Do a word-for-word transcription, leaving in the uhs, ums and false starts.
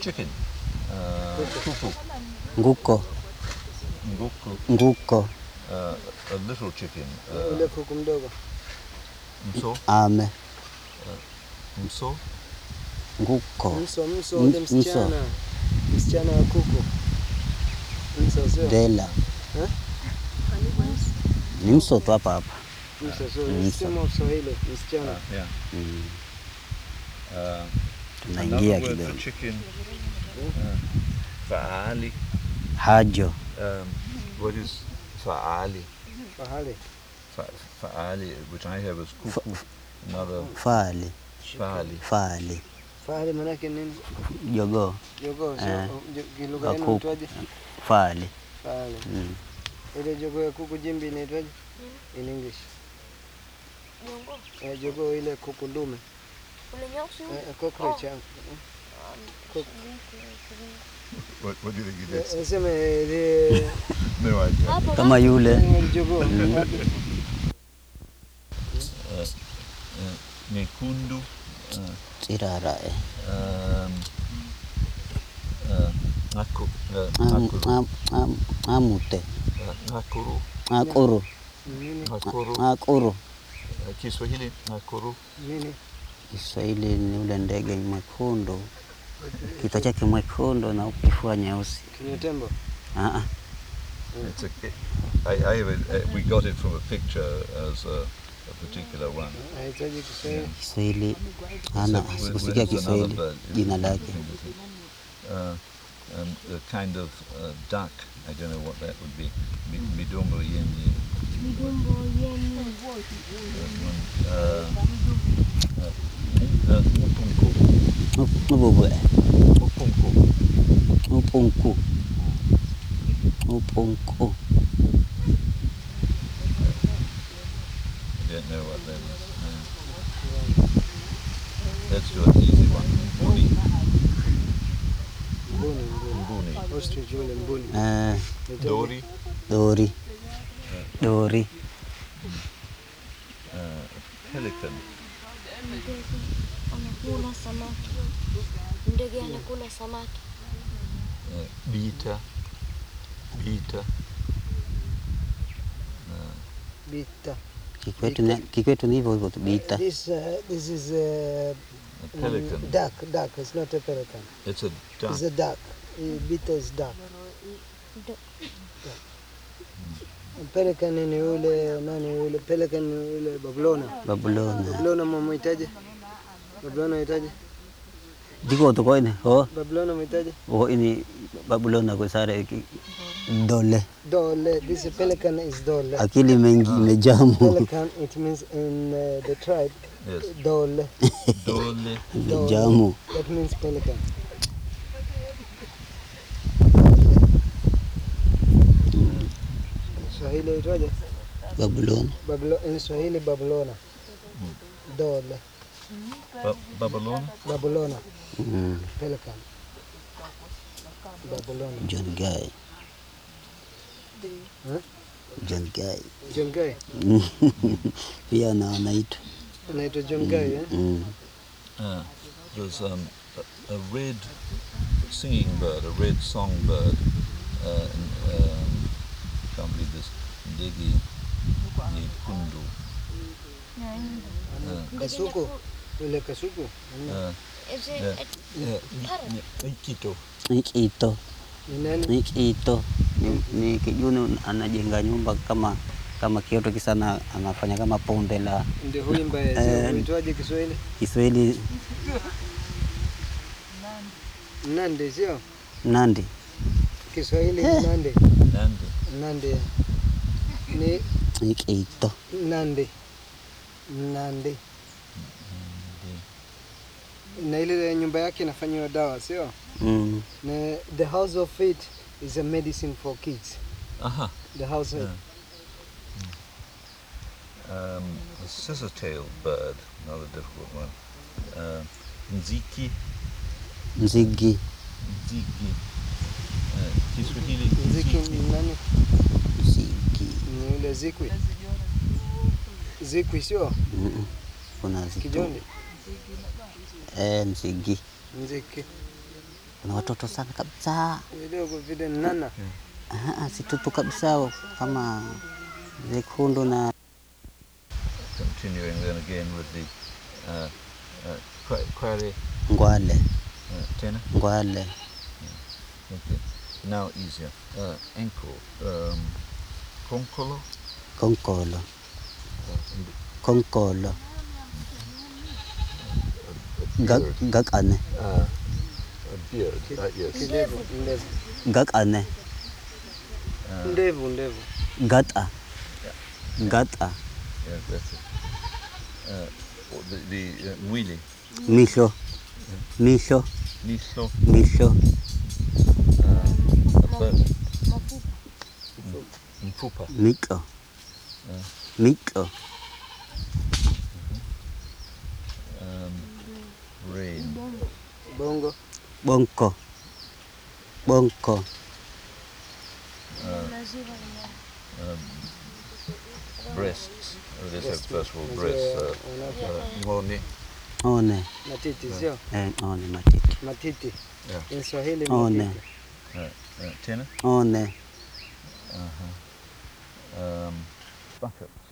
chicken. Uh, kuku. Nguko. Nguku. Nguko. Uh, a little chicken. Ule uh, kuku mdogo. Mso. Ame. Uh, mso. Nguko. Mso, mso, ule msichana. Msichana wa kuku. Mso, sio? Dela. Eh? Ni mso tu hapa hapa. Mso, sio. Sema Kiswahili, msichana. Uh, yeah. Mm. Uh, Tunaingia kidogo. Chicken. Uh, faali. Hajo. Um, what is faali? Faali. Fa faali, which I have as kuku. Another. Faali. Faali. Faali. Faali maana yake nini? Jogo. Jogo, eh, sio lugha yenu inaitwaje? Faali. Faali. Mm. Ile jogo ya kuku jimbi inaitwaje? In English. Jogo. Eh, jogo ile kuku dume. Ule nyeusi? Eh, cockroach. Oh. What, what do you think it is? Nasema ile No idea. Kama yule. Jogo. Nyekundu. Tirara eh. Um, uh, Naku, uh, Nakuru. Am, am, amute. Uh, Nakuru. Nakuru. Nakuru. Nakuru. Uh, Kiswahili, Nakuru. Nini? Kiswahili ni ule ndege mwekundu. Kichwa chake mwekundu na kifua nyeusi. Kinywa tembo? Ah ah. It's a, it, I, I have a, uh, we got it from a picture as a, a particular one. Haitaji Kiswahili. Kiswahili ana sikusikia Kiswahili jina lake. Uh, um, a kind of uh, duck. I don't know what that would be. Midumbo yenye. Midumbo yenye. Uh, uh, Mupunku. Mupunku. Mupunku. Mupunku. Mupunku. I don't know what that is. No. Let's do an easy one. Mbuni. Mbuni. Mbuni. Ostrich yule mbuni. Eh. Dori. Dori. Dori. Uh, pelican. Anakula samaki. Ndege anakula samaki. Uh, bita. Bita. Uh, Bita. Kikwetu ni kikwetu ni hivyo hivyo tu bita. This uh, this is a, a pelican. Mm, duck, duck. It's not a pelican. It's a duck. It's a duck. Bita is duck. Pelican ni yule nani yule pelican ni yule Babylona. Babylona. Babylona mumuitaje? Babylona muitaje? Diko to koine ho. Babylona muitaje? Oh ini Babylona ko sare dole. Dole. This pelican is dole. Akili mengi imejamu. Pelican it means in uh, the tribe. Yes. Dole. Dole. Imejamu. That means pelican. Swahili itwaje? Babylona. Babylona in Swahili Babylona. Mm. Dole. Ba Babylona. Babylona. Mm. Pelican. Babylona. John Guy. Huh? John Guy. John Guy. Pia na anaitwa. Anaitwa John Guy, eh? Mm. Uh, there's um, a, a red singing bird, a red songbird. Uh, in, um, can't believe this. Ndege nyekundu. Uh, Kasuku. Yule kasuku. uh, Ikito. Ikito. Ni nani? Ikito. Ni, ni kijuni anajenga nyumba kama kama kioto kisana anafanya kama ponde la. Ndio huimba yeye. Uitwaje Kiswahili? Kiswahili Nandi sio? Nandi. Kiswahili ni Nandi. Nandi. Nandi. Ni Ikito. Nandi. Nandi. Na ile nyumba yake inafanywa dawa sio? Mm. Na the house of faith is a medicine for kids. Aha. The house of Yeah. Um, the scissor-tailed bird, another difficult one. Uh, Nziki. Nzigi. Nziki. Uh, Kiswahili. Nziki ni nani? Nzigi. Ni yule zikwi. Zikwi sio? Mm. Kuna ziki. Kijonde. Eh, nzigi. Nziki. na watoto sana kabisa. Vidogo vile nana. Ah, si tutu kabisa kama zekundu na. Continuing then again with the uh, uh, Kwale. Ngwale. Uh, tena? Ngwale. Okay. Now easier. Uh, ankle. Um, konkolo. Konkolo. Konkolo. Gak gak ane. Uh, a beard. Uh, yes. Ndevu, ndevu. Gak ane. Uh, Ndevu, ndevu. Gata. Yeah. Gata. Yeah, that's it. Uh, the the uh, mwili. Misho. Misho. Misho. Misho. Uh, mfupa. Miko. Uh, Miko. um, brain. Bongo. Bonko. Bonko. Uh, um, breasts. Oh, let's have first of all breasts. Uh, uh, ngoni. One. Matiti sio? Eh, one matiti. Matiti. Yeah. In Swahili One. matiti. Uh, uh, tena. One. Uh-huh. Um, buttocks.